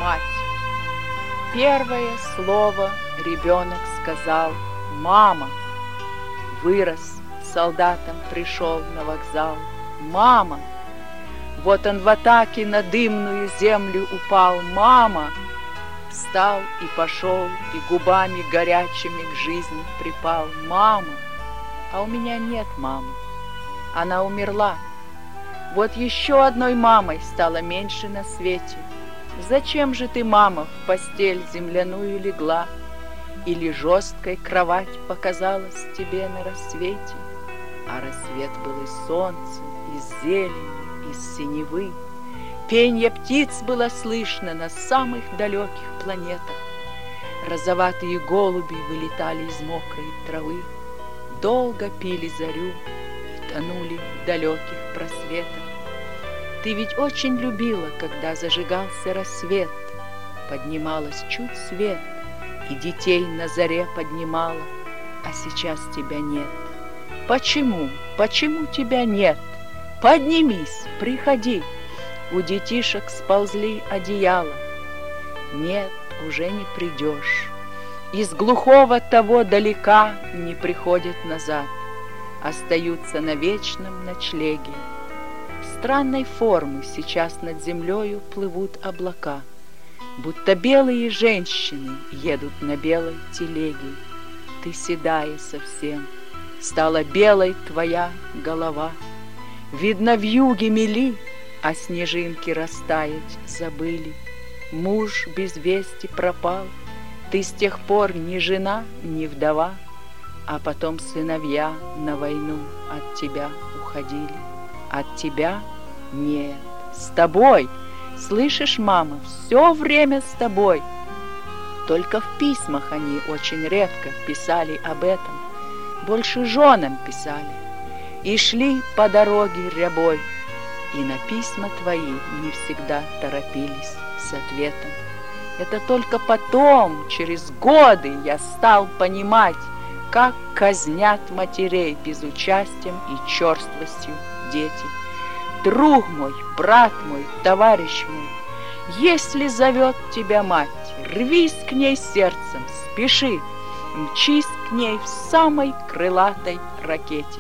мать. Первое слово ребенок сказал: «Мама». Вырос, солдатом пришел на вокзал: «Мама». Вот он в атаке на дымную землю упал: «Мама». Встал и пошел, и губами горячими к жизни припал: «Мама». А у меня нет мамы, она умерла. Вот еще одной мамой стало меньше на свете. Зачем же ты, мама, в постель земляную легла? Или жесткой кровать показалась тебе на рассвете? А рассвет был из солнца, из зелени, из синевы. Пенье птиц было слышно на самых далеких планетах. Розоватые голуби вылетали из мокрой травы, долго пили зарю и тонули в далеких просветах. Ты ведь очень любила, когда зажигался рассвет, поднималась чуть свет, и детей на заре поднимала, а сейчас тебя нет. Почему? Почему тебя нет? Поднимись, приходи. У детишек сползли одеяла. Нет, уже не придешь. Из глухого того далека не приходят назад, остаются на вечном ночлеге. Странной формы сейчас над землею плывут облака, будто белые женщины едут на белой телеге. Ты седая совсем, стала белой твоя голова. Видно, вьюги мели, а снежинки растаять забыли. Муж без вести пропал, ты с тех пор ни жена, ни вдова, а потом сыновья на войну от тебя уходили. От тебя нет, с тобой, слышишь, мама, все время с тобой. Только в письмах они очень редко писали об этом, больше женам писали, и шли по дороге рябой, и на письма твои не всегда торопились с ответом. Это только потом, через годы, я стал понимать, как казнят матерей безучастием и черствостью дети. Друг мой, брат мой, товарищ мой, если зовет тебя мать, рвись к ней сердцем, спеши, мчись к ней в самой крылатой ракете.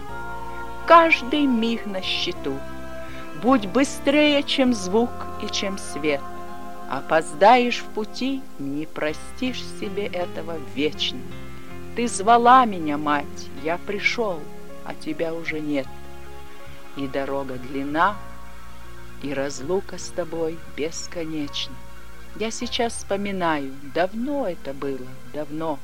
Каждый миг на счету, будь быстрее, чем звук и чем свет. Опоздаешь в пути, не простишь себе этого вечно. Ты звала меня, мать, я пришел, а тебя уже нет. И дорога длинна, и разлука с тобой бесконечна. Я сейчас вспоминаю, давно это было, давно.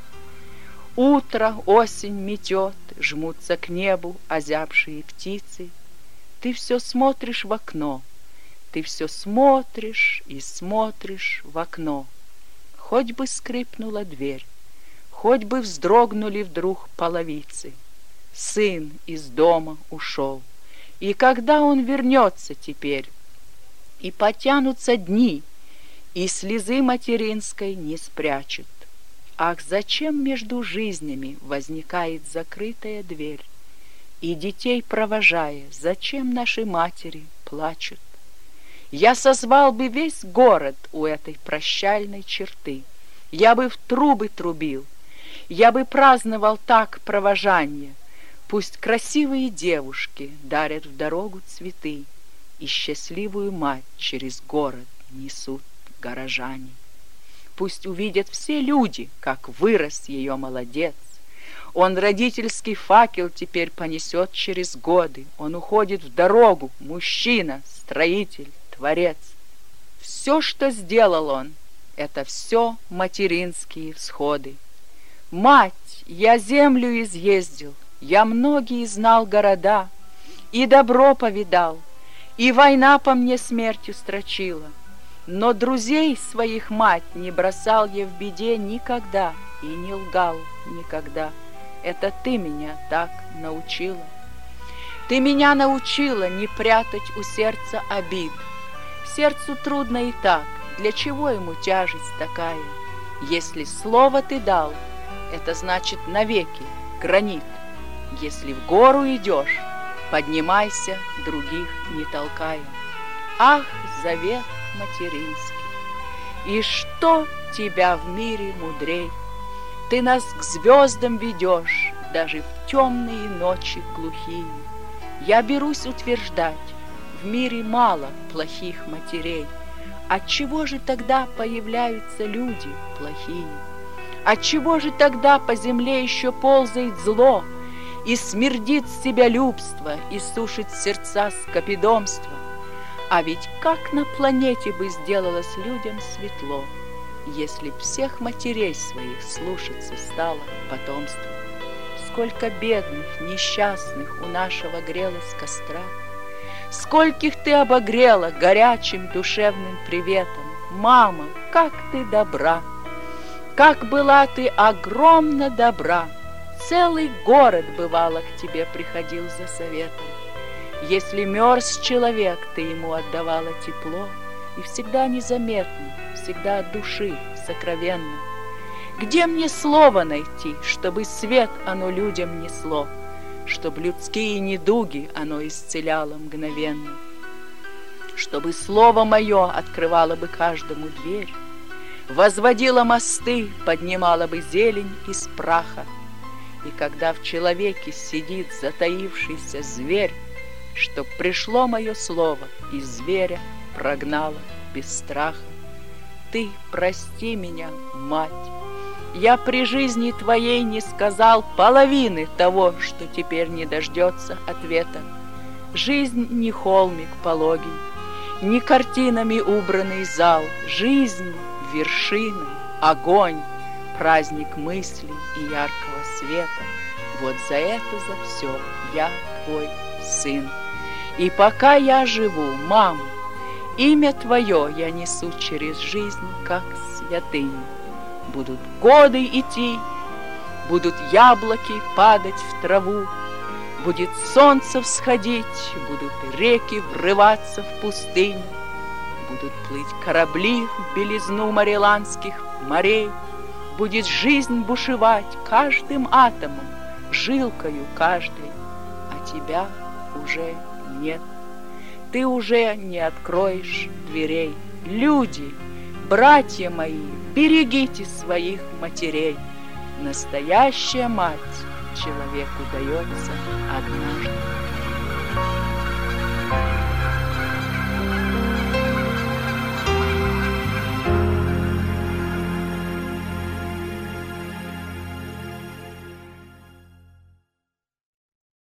Утро, осень метет, жмутся к небу озябшие птицы. Ты все смотришь в окно, ты все смотришь и смотришь в окно. Хоть бы скрипнула дверь, хоть бы вздрогнули вдруг половицы. Сын из дома ушел, и когда он вернется теперь? И потянутся дни, и слезы материнской не спрячут. Ах, зачем между жизнями возникает закрытая дверь? И детей провожая, зачем наши матери плачут? Я созвал бы весь город у этой прощальной черты. Я бы в трубы трубил, я бы праздновал так провожанье. Пусть красивые девушки дарят в дорогу цветы, и счастливую мать через город несут горожане. Пусть увидят все люди, как вырос ее молодец. Он родительский факел теперь понесет через годы. Он уходит в дорогу, мужчина, строитель, творец. Все, что сделал он, это все материнские всходы. Мать, я землю изъездил, я многие знал города, и добро повидал, и война по мне смертью строчила. Но друзей своих мать не бросал я в беде никогда и не лгал никогда. Это ты меня так научила. Ты меня научила не прятать у сердца обид. Сердцу трудно и так, для чего ему тяжесть такая? Если слово ты дал, это значит навеки гранит. Если в гору идешь, поднимайся, других не толкая. Ах, завет материнский! И что тебя в мире мудрей? Ты нас к звездам ведешь, даже в темные ночи глухие. Я берусь утверждать, в мире мало плохих матерей. Отчего же тогда появляются люди плохие? Отчего же тогда по земле еще ползает зло, и смердит себялюбство, и сушит сердца скопидомство? А ведь как на планете бы сделалось людям светло, если б всех матерей своих слушаться стало потомство? Сколько бедных, несчастных у нашего грелось костра, скольких ты обогрела горячим душевным приветом. Мама, как ты добра! Как была ты огромно добра! Целый город, бывало, к тебе приходил за советом. Если мерз человек, ты ему отдавала тепло, и всегда незаметно, всегда от души, сокровенно. Где мне слово найти, чтобы свет оно людям несло, чтобы людские недуги оно исцеляло мгновенно, чтобы слово мое открывало бы каждому дверь, возводило мосты, поднимало бы зелень из праха. И когда в человеке сидит затаившийся зверь, чтоб пришло мое слово и зверя прогнало без страха. Ты прости меня, мать, я при жизни твоей не сказал половины того, что теперь не дождется ответа. Жизнь не холмик пологий, не картинами убранный зал. Жизнь — вершина, огонь, праздник мыслей и яркого света. Вот за это, за все я твой сын. И пока я живу, мама, имя твое я несу через жизнь, как святыню. Будут годы идти, будут яблоки падать в траву, будет солнце всходить, будут реки врываться в пустыню, будут плыть корабли в белизну мареландских морей, будет жизнь бушевать каждым атомом, жилкою каждой, а тебя уже нет. Ты уже не откроешь дверей. Люди, братья мои, берегите своих матерей. Настоящая мать человеку дается однажды.